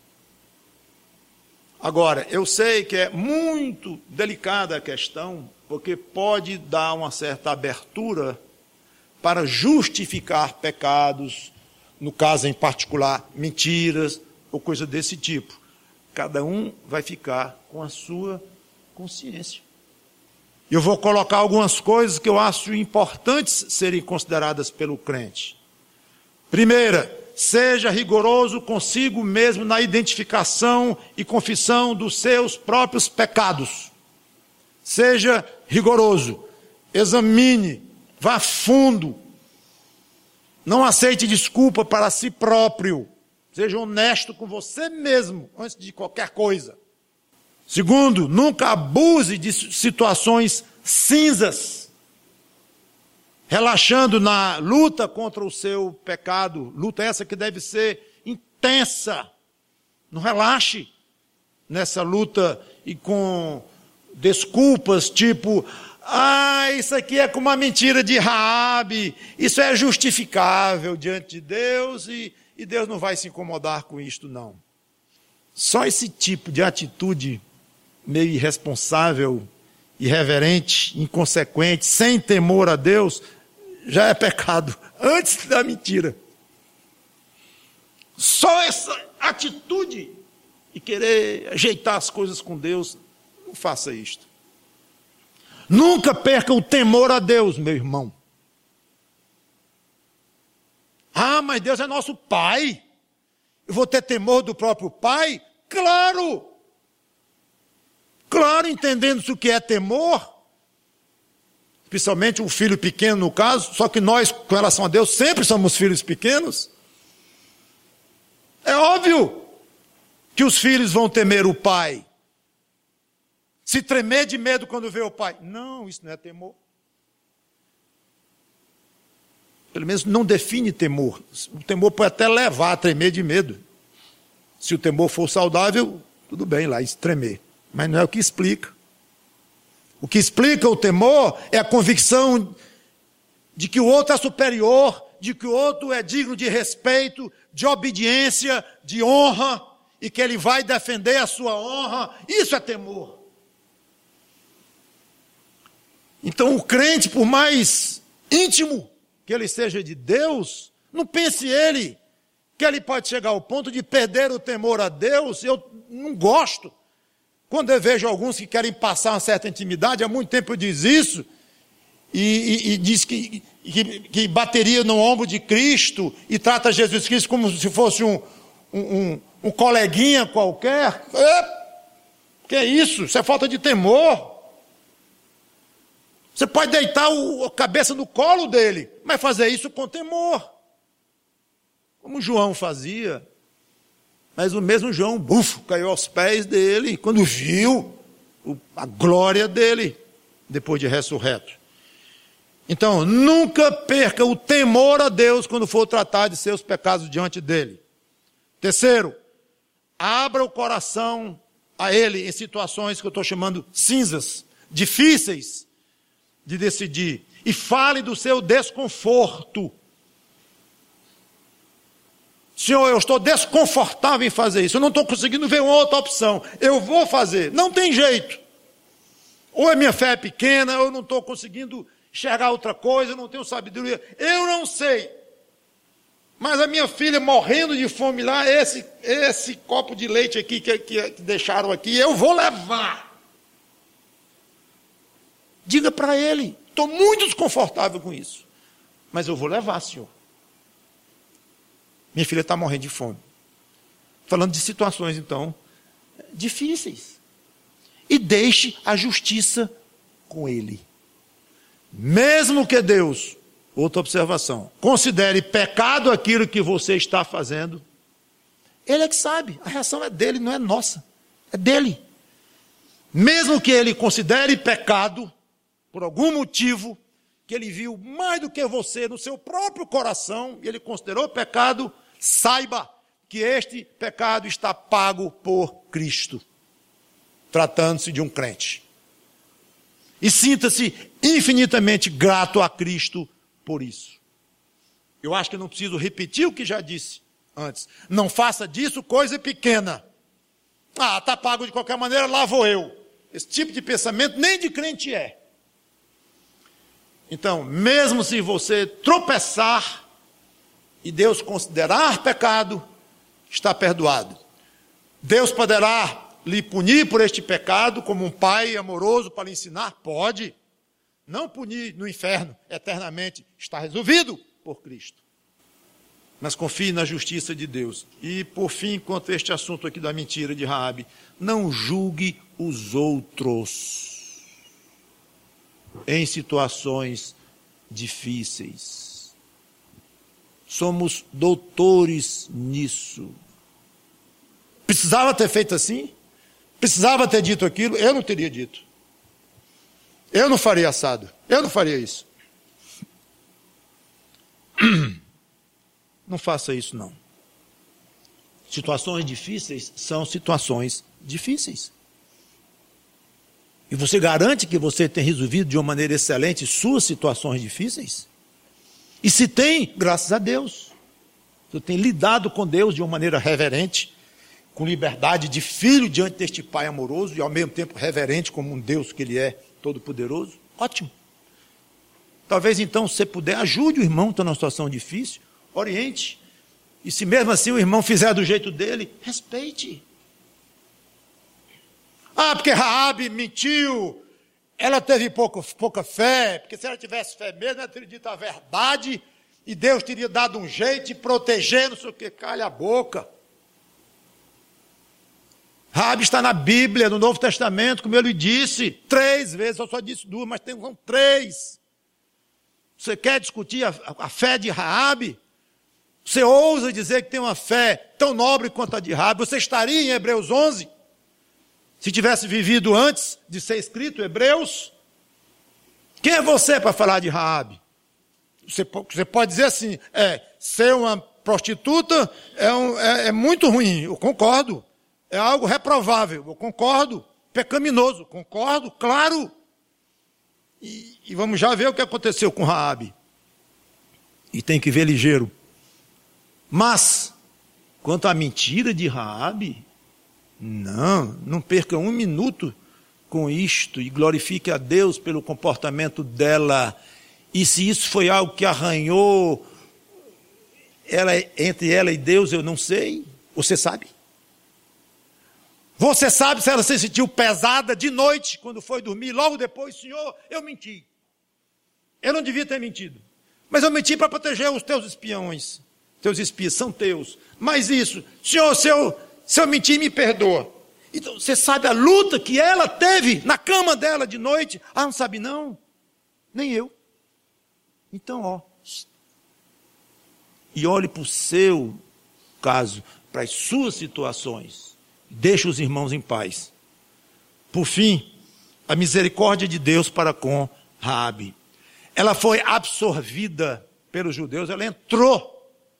Speaker 1: Agora, eu sei que é muito delicada a questão, porque pode dar uma certa abertura para justificar pecados, no caso em particular, mentiras ou coisa desse tipo. Cada um vai ficar com a sua consciência. Eu vou colocar algumas coisas que eu acho importantes serem consideradas pelo crente. Primeira, seja rigoroso consigo mesmo na identificação e confissão dos seus próprios pecados. Seja rigoroso, examine, vá fundo, não aceite desculpa para si próprio, seja honesto com você mesmo antes de qualquer coisa. Segundo, nunca abuse de situações cinzas, relaxando na luta contra o seu pecado, luta essa que deve ser intensa. Não relaxe nessa luta e com desculpas tipo, ah, isso aqui é como uma mentira de Raabe, isso é justificável diante de Deus e, e Deus não vai se incomodar com isto, não. Só esse tipo de atitude meio irresponsável, irreverente, inconsequente, sem temor a Deus, já é pecado, antes da mentira. Só essa atitude de querer ajeitar as coisas com Deus, não faça isto. Nunca perca o temor a Deus, meu irmão. Ah, mas Deus é nosso Pai. Eu vou ter temor do próprio Pai? Claro! Claro, entendendo-se o que é temor. Especialmente um filho pequeno no caso, só que nós, com relação a Deus, sempre somos filhos pequenos. É óbvio que os filhos vão temer o pai. Se tremer de medo quando vê o pai. Não, isso não é temor. Pelo menos não define temor. O temor pode até levar a tremer de medo. Se o temor for saudável, tudo bem lá, isso tremer. Mas não é o que explica. O que explica o temor é a convicção de que o outro é superior, de que o outro é digno de respeito, de obediência, de honra, e que ele vai defender a sua honra. Isso é temor. Então o crente, por mais íntimo que ele seja de Deus, não pense ele que ele pode chegar ao ponto de perder o temor a Deus. Eu não gosto. Quando eu vejo alguns que querem passar uma certa intimidade, há muito tempo eu diz isso, e, e, e diz que, que, que bateria no ombro de Cristo, e trata Jesus Cristo como se fosse um, um, um, um coleguinha qualquer. É, que é isso? Isso é falta de temor. Você pode deitar o, a cabeça no colo dele, mas fazer isso com temor. Como João fazia. Mas o mesmo João, bufo, caiu aos pés dele, quando viu a glória dele, depois de ressurreto. Então, nunca perca o temor a Deus quando for tratar de seus pecados diante dele. Terceiro, abra o coração a ele em situações que eu estou chamando cinzas, difíceis de decidir. E fale do seu desconforto. Senhor, eu estou desconfortável em fazer isso, eu não estou conseguindo ver uma outra opção, eu vou fazer, não tem jeito. Ou a minha fé é pequena, ou eu não estou conseguindo enxergar outra coisa, eu não tenho sabedoria, eu não sei. Mas a minha filha morrendo de fome lá, esse, esse copo de leite aqui que, que, que deixaram aqui, eu vou levar. Diga para ele, estou muito desconfortável com isso, mas eu vou levar, Senhor. Minha filha está morrendo de fome. Falando de situações, então, difíceis. E deixe a justiça com ele. Mesmo que Deus, outra observação, considere pecado aquilo que você está fazendo, ele é que sabe. A reação é dele, não é nossa. É dele. Mesmo que ele considere pecado, por algum motivo, que ele viu mais do que você no seu próprio coração, e ele considerou pecado, saiba que este pecado está pago por Cristo, tratando-se de um crente. E sinta-se infinitamente grato a Cristo por isso. Eu acho que eu não preciso repetir o que já disse antes. Não faça disso coisa pequena. Ah, está pago de qualquer maneira, lá vou eu. Esse tipo de pensamento nem de crente é. Então, mesmo se você tropeçar e Deus considerar pecado, está perdoado. Deus poderá lhe punir por este pecado como um pai amoroso para lhe ensinar? Pode. Não punir no inferno eternamente, está resolvido por Cristo. Mas confie na justiça de Deus. E, por fim, quanto a este assunto aqui da mentira de Raabe, não julgue os outros em situações difíceis. Somos doutores nisso. Precisava ter feito assim? Precisava ter dito aquilo? Eu não teria dito. Eu não faria assado. Eu não faria isso. Não faça isso, não. Situações difíceis são situações difíceis. E você garante que você tem resolvido de uma maneira excelente suas situações difíceis? E se tem, graças a Deus. Você tem lidado com Deus de uma maneira reverente, com liberdade de filho diante deste Pai amoroso e ao mesmo tempo reverente como um Deus que Ele é todo-poderoso. Ótimo. Talvez então, se você puder, ajude o irmão que está numa situação difícil, oriente. E se mesmo assim o irmão fizer do jeito dele, respeite. Ah, porque Raabe mentiu, ela teve pouco, pouca fé, porque se ela tivesse fé mesmo, ela teria dito a verdade, e Deus teria dado um jeito, e protegendo, não sei o que, calha a boca. Raabe está na Bíblia, no Novo Testamento, como eu lhe disse, três vezes, eu só disse duas, mas tem são três. Você quer discutir a, a fé de Raabe? Você ousa dizer que tem uma fé tão nobre quanto a de Raabe? Você estaria em Hebreus onze? Se tivesse vivido antes de ser escrito Hebreus? Quem é você para falar de Raabe? Você, você pode dizer assim, é, ser uma prostituta é, um, é, é muito ruim, eu concordo. É algo reprovável, eu concordo. Pecaminoso, concordo, claro. E, e vamos já ver o que aconteceu com Raabe. E tem que ver ligeiro. Mas, quanto à mentira de Raabe, não, não perca um minuto com isto e glorifique a Deus pelo comportamento dela. E se isso foi algo que arranhou ela, entre ela e Deus, eu não sei. Você sabe? Você sabe se ela se sentiu pesada de noite, quando foi dormir, logo depois, Senhor, eu menti. Eu não devia ter mentido. Mas eu menti para proteger os teus espiões. Teus espias são teus. Mas isso, Senhor, se eu, se eu mentir, me perdoa. Então, você sabe a luta que ela teve na cama dela de noite? Ah, não sabe não? Nem eu. Então, ó. E olhe para o seu caso, para as suas situações. Deixa os irmãos em paz. Por fim, a misericórdia de Deus para com Raabe. Ela foi absorvida pelos judeus, ela entrou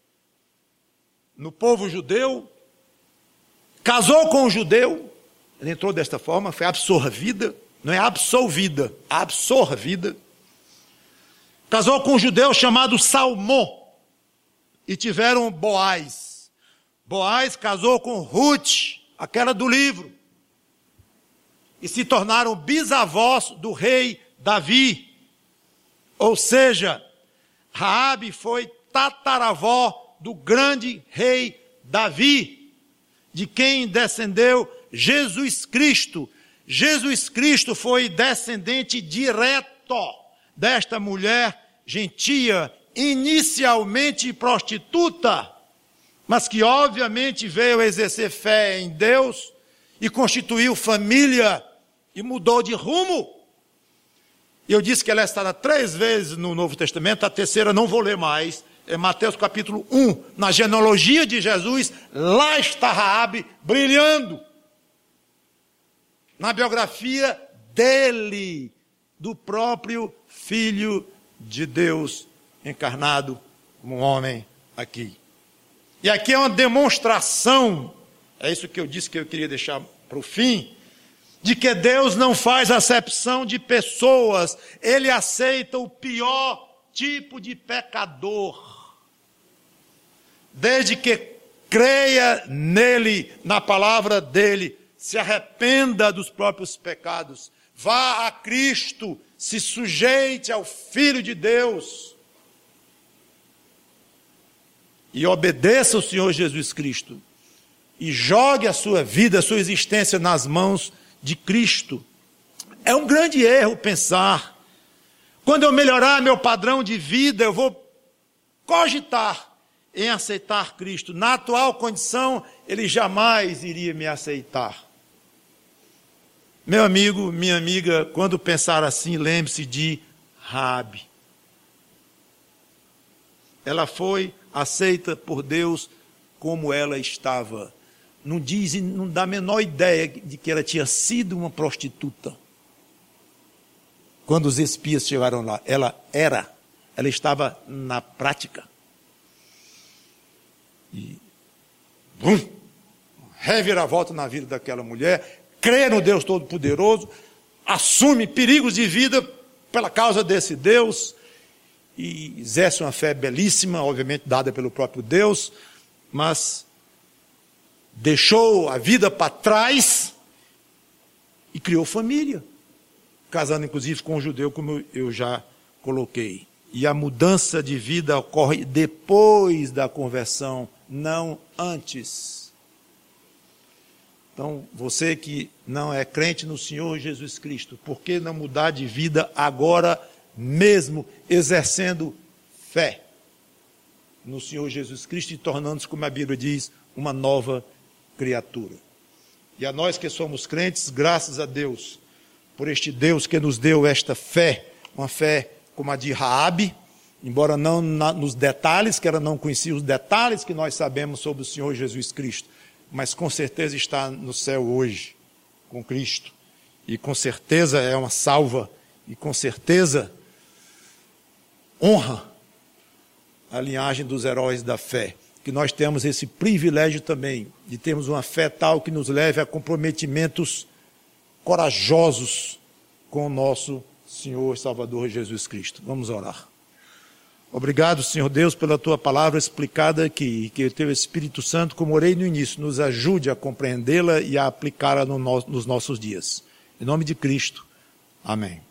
Speaker 1: no povo judeu, casou com um judeu, ela entrou desta forma, foi absorvida, não é absolvida, absorvida. Casou com um judeu chamado Salmão, e tiveram Boaz. Boaz casou com Ruth, aquela do livro, e se tornaram bisavós do rei Davi. Ou seja, Raabe foi tataravó do grande rei Davi, de quem descendeu Jesus Cristo. Jesus Cristo foi descendente direto desta mulher gentia, inicialmente prostituta, mas que obviamente veio exercer fé em Deus e constituiu família e mudou de rumo. Eu disse que ela está três vezes no Novo Testamento, a terceira não vou ler mais, é Mateus capítulo um, na genealogia de Jesus, lá está Raabe brilhando, na biografia dele, do próprio Filho de Deus encarnado como um homem aqui. E aqui é uma demonstração, é isso que eu disse que eu queria deixar para o fim, de que Deus não faz acepção de pessoas, Ele aceita o pior tipo de pecador. Desde que creia nele, na palavra dele, se arrependa dos próprios pecados, vá a Cristo, se sujeite ao Filho de Deus e obedeça ao Senhor Jesus Cristo e jogue a sua vida, a sua existência nas mãos de Cristo. É um grande erro pensar, quando eu melhorar meu padrão de vida, eu vou cogitar em aceitar Cristo. Na atual condição, Ele jamais iria me aceitar. Meu amigo, minha amiga, quando pensar assim, lembre-se de Raabe. Ela foi aceita por Deus como ela estava. Não diz, não dá a menor ideia de que ela tinha sido uma prostituta. Quando os espias chegaram lá, ela era, ela estava na prática. E, bum, reviravolta na vida daquela mulher, crê no Deus Todo-Poderoso, assume perigos de vida pela causa desse Deus, e exerce uma fé belíssima, obviamente dada pelo próprio Deus, mas deixou a vida para trás e criou família, casando inclusive com um judeu, como eu já coloquei. E a mudança de vida ocorre depois da conversão, não antes. Então, você que não é crente no Senhor Jesus Cristo, por que não mudar de vida agora mesmo, exercendo fé no Senhor Jesus Cristo e tornando-se, como a Bíblia diz, uma nova criatura? E a nós que somos crentes, graças a Deus, por este Deus que nos deu esta fé, uma fé como a de Raabe, embora não na, nos detalhes, que ela não conhecia os detalhes que nós sabemos sobre o Senhor Jesus Cristo, mas com certeza está no céu hoje, com Cristo, e com certeza é uma salva, e com certeza honra a linhagem dos heróis da fé, que nós temos esse privilégio também, de termos uma fé tal que nos leve a comprometimentos corajosos com o nosso Senhor e Salvador Jesus Cristo. Vamos orar. Obrigado, Senhor Deus, pela Tua palavra explicada aqui, que o Teu Espírito Santo, como orei no início, nos ajude a compreendê-la e a aplicá-la no no, nos nossos dias. Em nome de Cristo. Amém.